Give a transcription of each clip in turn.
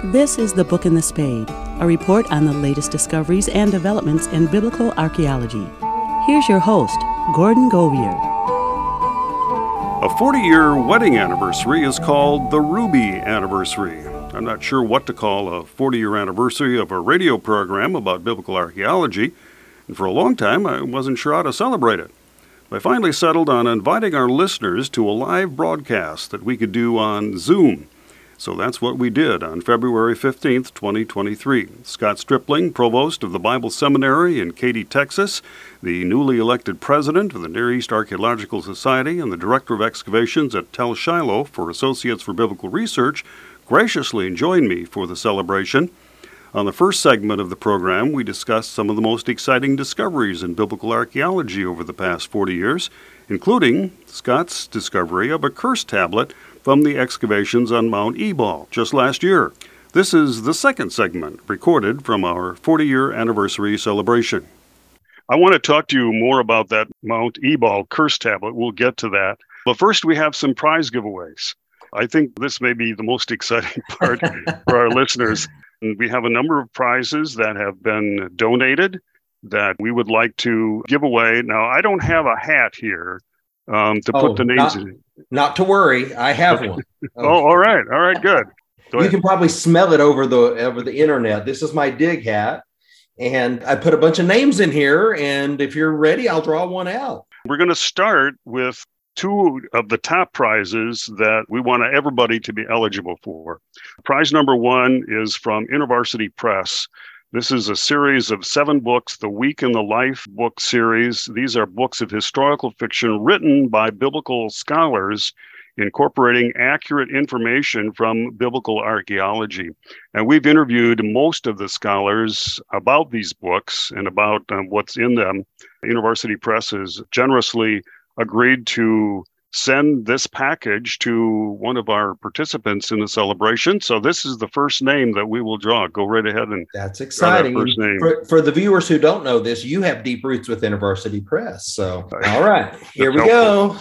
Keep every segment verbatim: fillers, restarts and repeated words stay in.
This is The Book and the Spade, a report on the latest discoveries and developments in biblical archaeology. Here's your host, Gordon Govier. A forty-year wedding anniversary is called the Ruby Anniversary. I'm not sure what to call a forty-year anniversary of a radio program about biblical archaeology, and for a long time I wasn't sure how to celebrate it. I finally settled on inviting our listeners to a live broadcast that we could do on Zoom. So that's what we did on February fifteenth, twenty twenty-three. Scott Stripling, provost of the Bible Seminary in Katy, Texas, the newly elected president of the Near East Archaeological Society and the director of excavations at Tel Shiloh for Associates for Biblical Research, graciously joined me for the celebration. On the first segment of the program, we discussed some of the most exciting discoveries in biblical archaeology over the past forty years, including Scott's discovery of a curse tablet from the excavations on Mount Ebal just last year. This is the second segment recorded from our forty-year anniversary celebration. I want to talk to you more about that Mount Ebal curse tablet. We'll get to that. But first, we have some prize giveaways. I think this may be the most exciting part for our listeners. And we have a number of prizes that have been donated that we would like to give away. Now, I don't have a hat here um, to oh, put the names not, in. Not to worry, I have one. Oh, oh all right, all right, good. Go you ahead. can probably smell it over the over the internet. This is my dig hat, and I put a bunch of names in here. And if you're ready, I'll draw one out. We're going to start with two of the top prizes that we want everybody to be eligible for. Prize number one is from InterVarsity Press. This is a series of seven books, the Week in the Life book series. These are books of historical fiction written by biblical scholars, incorporating accurate information from biblical archaeology. And we've interviewed most of the scholars about these books and about um, what's in them. InterVarsity Press has generously agreed to send this package to one of our participants in the celebration. So this is the first name that we will draw. Go right ahead and that's exciting. That first name. For, for the viewers who don't know this, you have deep roots with InterVarsity Press. So, all right, here we go.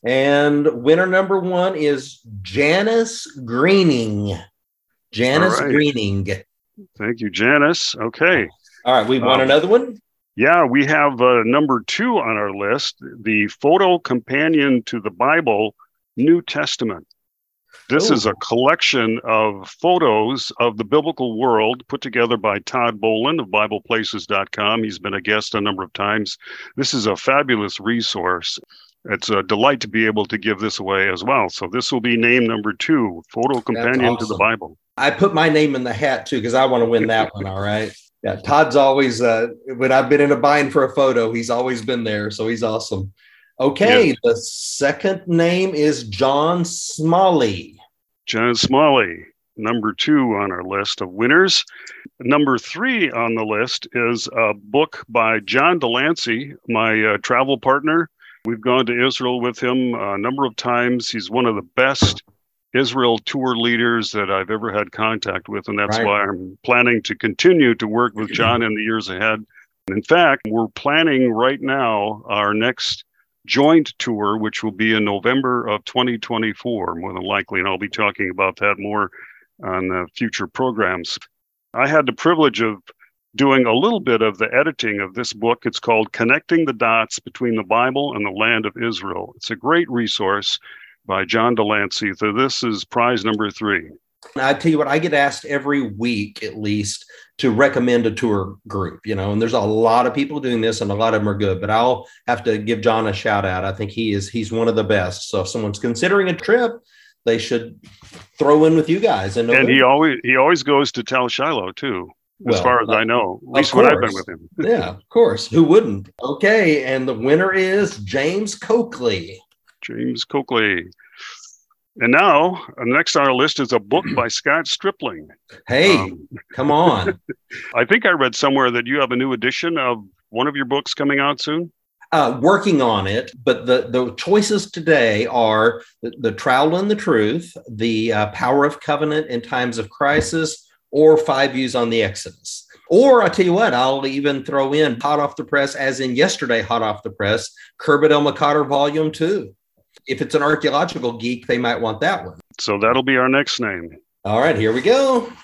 And winner number one is Janice Greening. Janice right. Greening. Thank you, Janice. Okay. All right, we want um, another one? Yeah, we have uh, number two on our list, the Photo Companion to the Bible, New Testament. This Ooh. is a collection of photos of the biblical world put together by Todd Boland of Bible Places dot com. He's been a guest a number of times. This is a fabulous resource. It's a delight to be able to give this away as well. So this will be name number two, Photo Companion awesome. to the Bible. I put my name in the hat too, because I want to win that one, all right? Yeah, Todd's always, uh, when I've been in a bind for a photo, he's always been there. So he's awesome. Okay, yeah. The second name is John Smalley. John Smalley, number two on our list of winners. Number three on the list is a book by John Delancey, my uh, travel partner. We've gone to Israel with him a number of times. He's one of the best Israel tour leaders that I've ever had contact with, and that's right. why I'm planning to continue to work with John in the years ahead. In fact, we're planning right now our next joint tour, which will be in November of twenty twenty-four, more than likely, and I'll be talking about that more on uh, future programs. I had the privilege of doing a little bit of the editing of this book. It's called Connecting the Dots Between the Bible and the Land of Israel. It's a great resource by John Delancey. So this is prize number three. I tell you what, I get asked every week at least to recommend a tour group, you know, and there's a lot of people doing this and a lot of them are good, but I'll have to give John a shout out. I think he is, he's one of the best. So if someone's considering a trip, they should throw in with you guys. And, and he always, he always goes to Tel Shiloh too, as well, far as uh, I know, at least when I've been with him. Yeah, of course. Who wouldn't? Okay. And the winner is James Coakley. James Coakley. And now, next on our list is a book by Scott Stripling. Hey, um, come on. I think I read somewhere that you have a new edition of one of your books coming out soon. Uh, working on it, but the, the choices today are the, the Trowel and the Truth, the uh, Power of Covenant in Times of Crisis, or Five Views on the Exodus. Or I tell you what, I'll even throw in hot off the press, as in yesterday, hot off the press, Kerbet El Makader Volume two. If it's an archaeological geek, they might want that one. So that'll be our next name. All right, here we go.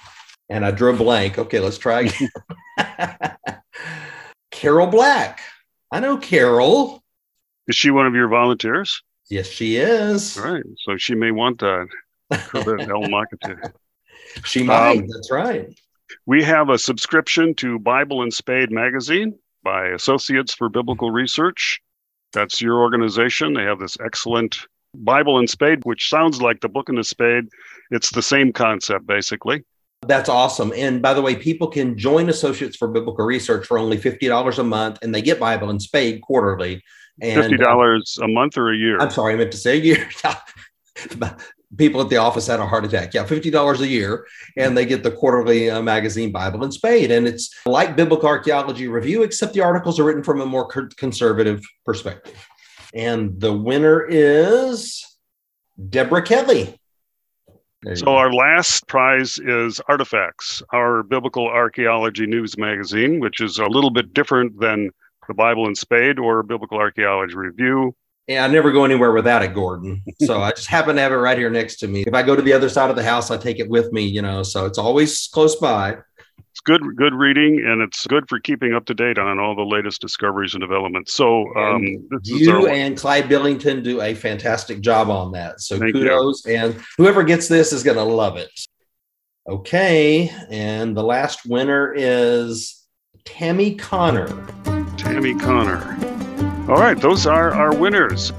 And I drew a blank. Okay, let's try again. Carol Black. I know Carol. Is she one of your volunteers? Yes, she is. All right. So she may want that. El Macate. She might. Um, That's right. We have a subscription to Bible and Spade magazine by Associates for Biblical Research. That's your organization. They have this excellent Bible and Spade, which sounds like the Book and the Spade. It's the same concept, basically. That's awesome. And by the way, people can join Associates for Biblical Research for only fifty dollars a month, and they get Bible and Spade quarterly. And, fifty dollars uh, a month or a year? I'm sorry, I meant to say a year. People at the office had a heart attack. Yeah, fifty dollars a year, and they get the quarterly uh, magazine Bible and Spade. And it's like Biblical Archaeology Review, except the articles are written from a more conservative perspective. And the winner is Deborah Kelly. So our last prize is Artifacts, our Biblical Archaeology News magazine, which is a little bit different than the Bible and Spade or Biblical Archaeology Review. Yeah, I never go anywhere without it, Gordon. So I just happen to have it right here next to me. If I go to the other side of the house, I take it with me, you know, so it's always close by. It's good, good reading, and it's good for keeping up to date on all the latest discoveries and developments. So um, this you is our... and Clyde Billington do a fantastic job on that. So Thank kudos, you. And whoever gets this is going to love it. Okay, and the last winner is Tammy Connor. Tammy Connor. All right, those are our winners.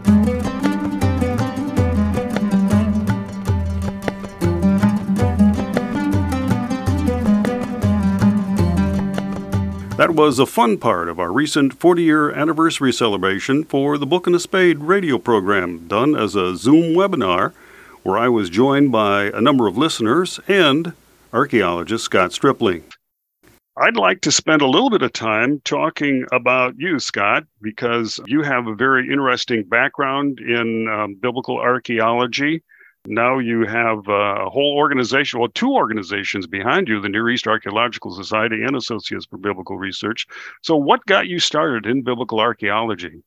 That was a fun part of our recent forty-year anniversary celebration for the Book and the Spade radio program, done as a Zoom webinar, where I was joined by a number of listeners and archaeologist Scott Stripling. I'd like to spend a little bit of time talking about you, Scott, because you have a very interesting background in um, biblical archaeology. Now you have a whole organization, well, two organizations behind you, the Near East Archaeological Society and Associates for Biblical Research. So what got you started in biblical archaeology?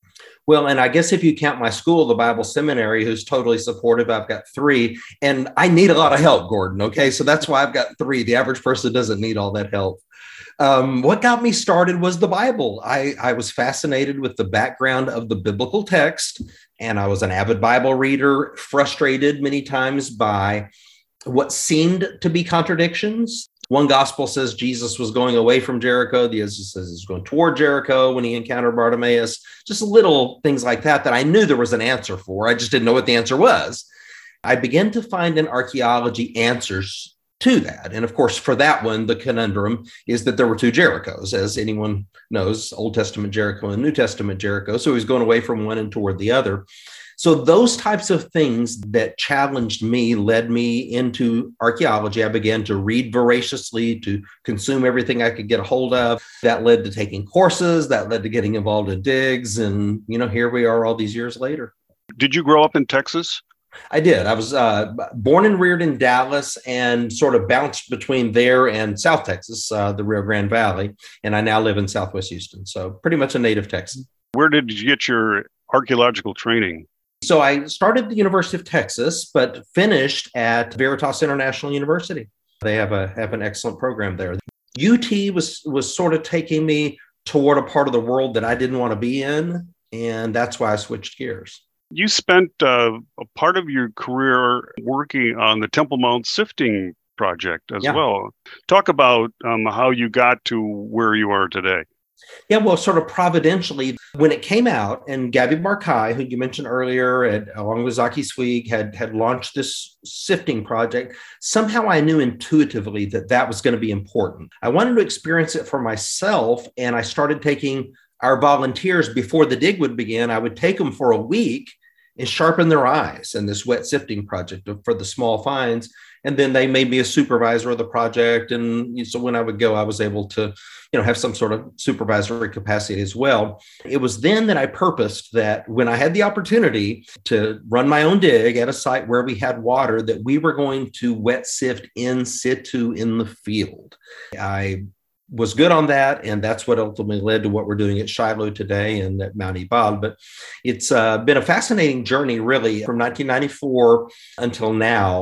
Well, and I guess if you count my school, the Bible Seminary, who's totally supportive, I've got three, and I need a lot of help, Gordon. Okay, so that's why I've got three. The average person doesn't need all that help. Um, what got me started was the Bible. I, I was fascinated with the background of the biblical text, and I was an avid Bible reader, frustrated many times by what seemed to be contradictions. One gospel says Jesus was going away from Jericho. The other says he's going toward Jericho when he encountered Bartimaeus. Just little things like that that I knew there was an answer for. I just didn't know what the answer was. I began to find in archaeology answers to that. And of course, for that one, the conundrum is that there were two Jerichos, as anyone knows, Old Testament Jericho and New Testament Jericho. So he's going away from one and toward the other. So those types of things that challenged me led me into archaeology. I began to read voraciously, to consume everything I could get a hold of. That led to taking courses, that led to getting involved in digs. And, you know, here we are all these years later. Did you grow up in Texas? I did. I was uh, born and reared in Dallas and sort of bounced between there and South Texas, uh, the Rio Grande Valley. And I now live in Southwest Houston. So pretty much a native Texan. Where did you get your archaeological training? So I started at the University of Texas, but finished at Veritas International University. They have a have an excellent program there. U T was was sort of taking me toward a part of the world that I didn't want to be in, and that's why I switched gears. You spent uh, a part of your career working on the Temple Mount sifting project as yeah. well. Talk about um, how you got to where you are today. Yeah, well, sort of providentially, when it came out, and Gabby Barkay, who you mentioned earlier, and along with Zaki Swig, had, had launched this sifting project, somehow I knew intuitively that that was going to be important. I wanted to experience it for myself, and I started taking our volunteers before the dig would begin. I would take them for a week and sharpen their eyes in this wet sifting project for the small finds. And then they made me a supervisor of the project. And so when I would go, I was able to, you know, have some sort of supervisory capacity as well. It was then that I purposed that when I had the opportunity to run my own dig at a site where we had water, that we were going to wet sift in situ in the field. I was good on that. And that's what ultimately led to what we're doing at Shiloh today and at Mount Ebal. But it's uh, been a fascinating journey, really, from nineteen ninety-four until now.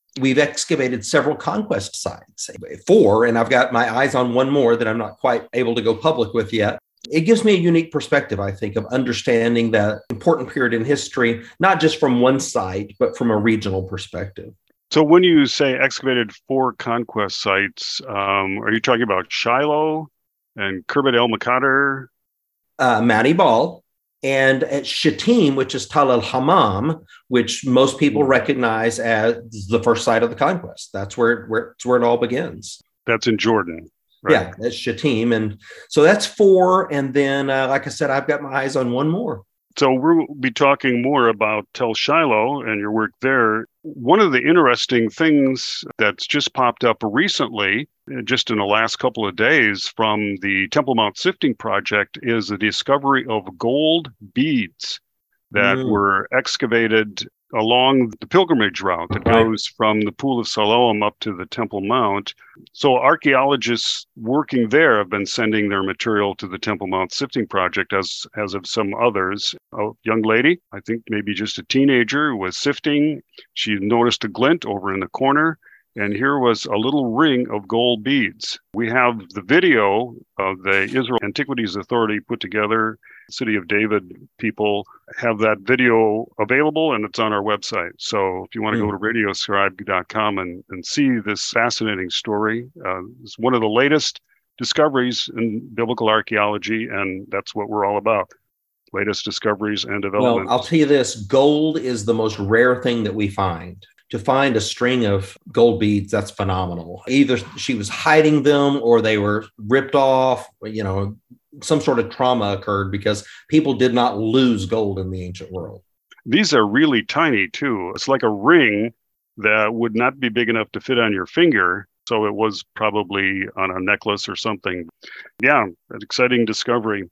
We've excavated several conquest sites, four, and I've got my eyes on one more that I'm not quite able to go public with yet. It gives me a unique perspective, I think, of understanding that important period in history, not just from one site, but from a regional perspective. So when you say excavated four conquest sites, um, are you talking about Shiloh and Khirbet el-Mekadr? Uh, Mani Bal, and at Shittim, which is Tal el-Hammam, which most people recognize as the first site of the conquest. That's where, where, it's where it all begins. That's in Jordan. Right? Yeah, that's Shittim. And so that's four. And then, uh, like I said, I've got my eyes on one more. So we'll be talking more about Tel Shiloh and your work there. One of the interesting things that's just popped up recently, just in the last couple of days from the Temple Mount Sifting Project, is the discovery of gold beads that mm. were excavated along the pilgrimage route that right. goes from the Pool of Siloam up to the Temple Mount. So archaeologists working there have been sending their material to the Temple Mount Sifting Project, as, as of some others. A young lady, I think maybe just a teenager, was sifting. She noticed a glint over in the corner, and here was a little ring of gold beads. We have the video of the Israel Antiquities Authority put together. City of David people have that video available, and it's on our website. So if you want to mm. go to radio scribe dot com and, and see this fascinating story, uh, it's one of the latest discoveries in biblical archaeology, and that's what we're all about. Latest discoveries and development. Well, I'll tell you this, gold is the most rare thing that we find. To find a string of gold beads, that's phenomenal. Either she was hiding them or they were ripped off, you know, some sort of trauma occurred because people did not lose gold in the ancient world. These are really tiny too. It's like a ring that would not be big enough to fit on your finger. So it was probably on a necklace or something. Yeah, an exciting discovery.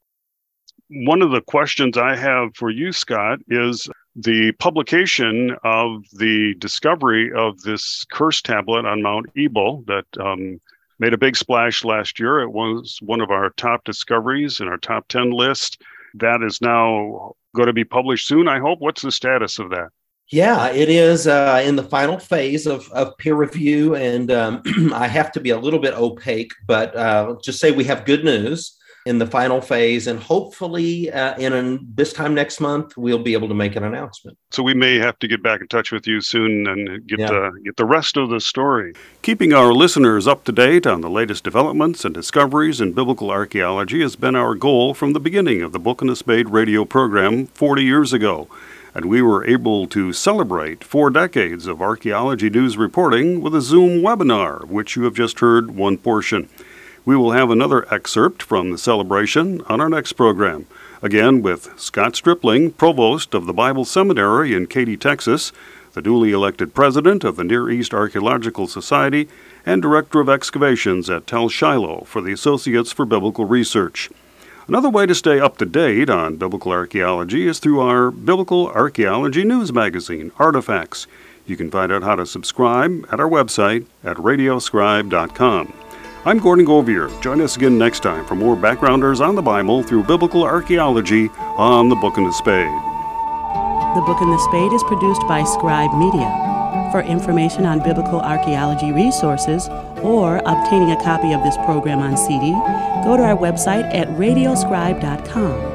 One of the questions I have for you, Scott, is the publication of the discovery of this curse tablet on Mount Ebal that um, made a big splash last year. It was one of our top discoveries in our top ten list. That is now going to be published soon, I hope. What's the status of that? Yeah, it is uh, in the final phase of, of peer review, and um, I have to be a little bit opaque, but uh, just say we have good news in the final phase, and hopefully uh, in an, this time next month, we'll be able to make an announcement. So we may have to get back in touch with you soon and get, yeah. the, get the rest of the story. Keeping our listeners up to date on the latest developments and discoveries in biblical archaeology has been our goal from the beginning of the Book in the Spade radio program forty years ago. And we were able to celebrate four decades of archaeology news reporting with a Zoom webinar, of which you have just heard one portion. We will have another excerpt from the celebration on our next program, again with Scott Stripling, Provost of the Bible Seminary in Katy, Texas, the duly elected President of the Near East Archaeological Society, and Director of Excavations at Tel Shiloh for the Associates for Biblical Research. Another way to stay up to date on biblical archaeology is through our Biblical Archaeology News magazine, Artifacts. You can find out how to subscribe at our website at radio scribe dot com. I'm Gordon Govier. Join us again next time for more backgrounders on the Bible through biblical archaeology on The Book in the Spade. The Book in the Spade is produced by Scribe Media. For information on biblical archaeology resources or obtaining a copy of this program on C D, go to our website at radio scribe dot com.